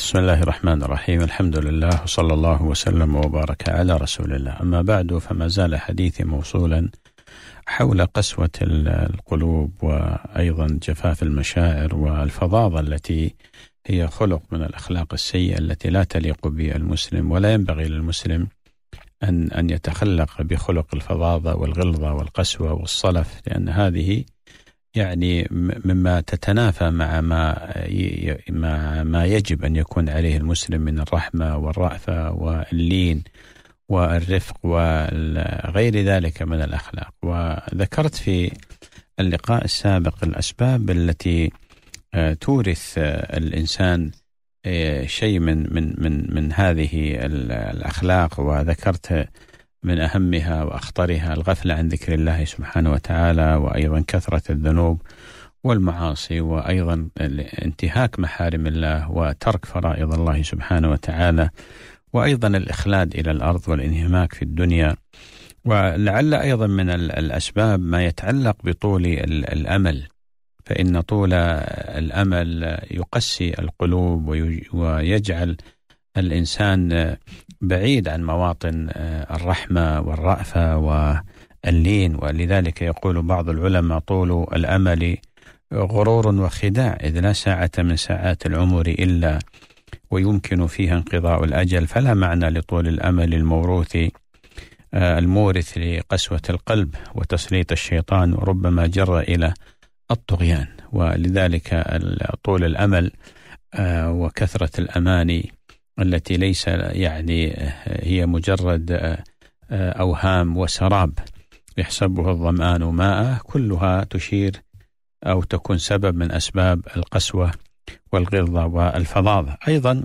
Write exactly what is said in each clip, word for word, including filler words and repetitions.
بسم الله الرحمن الرحيم. الحمد لله وصلى الله وسلم وبارك على رسول الله. أما بعد، فما زال حديثي موصولا حول قسوة القلوب وأيضا جفاف المشاعر والفظاظة التي هي خلق من الأخلاق السيئة التي لا تليق بالمسلم، ولا ينبغي للمسلم أن أن يتخلق بخلق الفظاظة والغلظة والقسوة والصلف، لأن هذه يعني مما تتنافى مع ما مع ما يجب أن يكون عليه المسلم من الرحمة والرأفة واللين والرفق وغير ذلك من الأخلاق. وذكرت في اللقاء السابق الأسباب التي تورث الإنسان شيء من من من من هذه الأخلاق، وذكرت من أهمها وأخطرها الغفلة عن ذكر الله سبحانه وتعالى، وأيضا كثرة الذنوب والمعاصي، وأيضا انتهاك محارم الله وترك فرائض الله سبحانه وتعالى، وأيضا الإخلاد إلى الأرض والانهماك في الدنيا. ولعل أيضا من الأسباب ما يتعلق بطول الأمل، فإن طول الأمل يقسي القلوب ويجعل الإنسان بعيد عن مواطن الرحمة والرأفة واللين. ولذلك يقول بعض العلماء: طول الأمل غرور وخداع، إذ لا ساعة من ساعات العمر إلا ويمكن فيها انقضاء الأجل، فلا معنى لطول الأمل الموروث المورث لقسوة القلب وتسليط الشيطان، وربما جر إلى الطغيان. ولذلك طول الأمل وكثرة الأماني التي ليس يعني هي مجرد أوهام وسراب يحسبه الظمآن ماء، كلها تشير أو تكون سبب من أسباب القسوة والغلظة والفظاظة. أيضا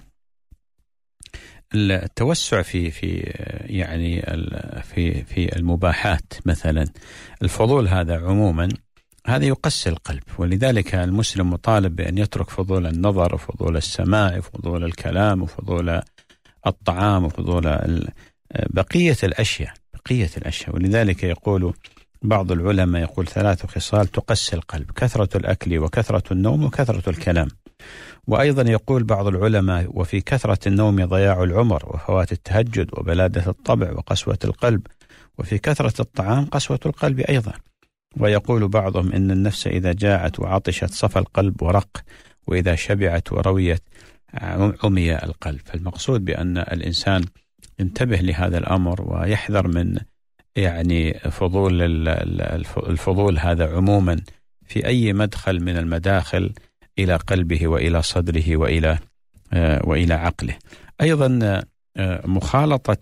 التوسع في في يعني في في المباحات، مثلا الفضول هذا عموما هذا يقسي القلب، ولذلك المسلم مطالب بأن يترك فضول النظر وفضول السماع وفضول الكلام وفضول الطعام وفضول بقية الأشياء بقية الأشياء ولذلك يقول بعض العلماء يقول: ثلاث خصال تقسي القلب: كثرة الأكل وكثرة النوم وكثرة الكلام. وأيضا يقول بعض العلماء: وفي كثرة النوم ضياع العمر وفوات التهجد وبلادة الطبع وقسوة القلب، وفي كثرة الطعام قسوة القلب أيضا. ويقول بعضهم: إن النفس إذا جاعت وعطشت صفى القلب ورق، وإذا شبعت ورويت عمي القلب. فالمقصود بأن الإنسان ينتبه لهذا الأمر ويحذر من يعني فضول الفضول هذا عموما في أي مدخل من المداخل إلى قلبه وإلى صدره وإلى وإلى عقله. أيضا مخالطة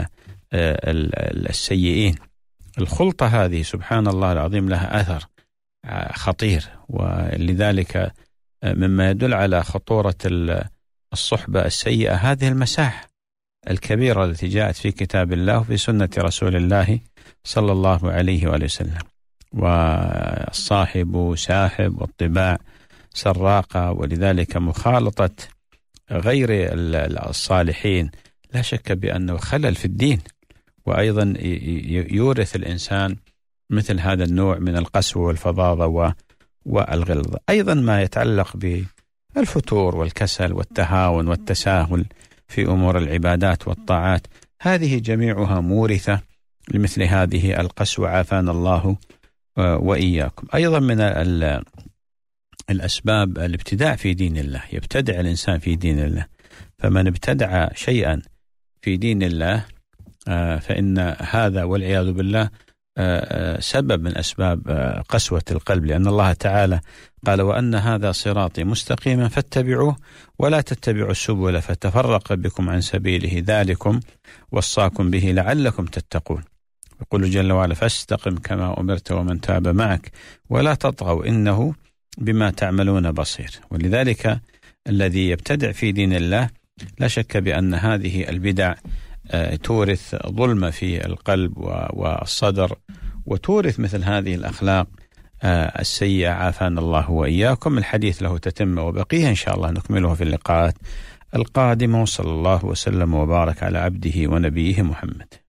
السيئين، الخلطة هذه سبحان الله العظيم لها أثر خطير، ولذلك مما يدل على خطورة الصحبة السيئة هذه المساحة الكبيرة التي جاءت في كتاب الله وفي سنة رسول الله صلى الله عليه وآله وسلم. والصاحب ساحب والطباع سراقة، ولذلك مخالطة غير الصالحين لا شك بأنه خلل في الدين، وأيضا يورث الإنسان مثل هذا النوع من القسوة والفظاظة والغلظة. أيضا ما يتعلق بالفتور والكسل والتهاون والتساهل في أمور العبادات والطاعات، هذه جميعها مورثة لمثل هذه القسوة، عافانا الله وإياكم. أيضا من الأسباب الابتداع في دين الله، يبتدع الإنسان في دين الله، فمن ابتدع شيئا في دين الله فإن هذا والعياذ بالله سبب من أسباب قسوة القلب، لأن الله تعالى قال: وأن هذا صراطي مستقيما فاتبعوه ولا تتبعوا السبل فتفرق بكم عن سبيله ذلكم وصاكم به لعلكم تتقون. يقول جل وعلا: فاستقم كما أمرت ومن تاب معك ولا تطغوا إنه بما تعملون بصير. ولذلك الذي يبتدع في دين الله لا شك بأن هذه البدع تورث ظلمة في القلب والصدر، وتورث مثل هذه الأخلاق السيئة، عافانا الله وإياكم. الحديث له تتمة وبقية إن شاء الله نكمله في اللقاءات القادمة، وصلى الله وسلم وبارك على عبده ونبيه محمد.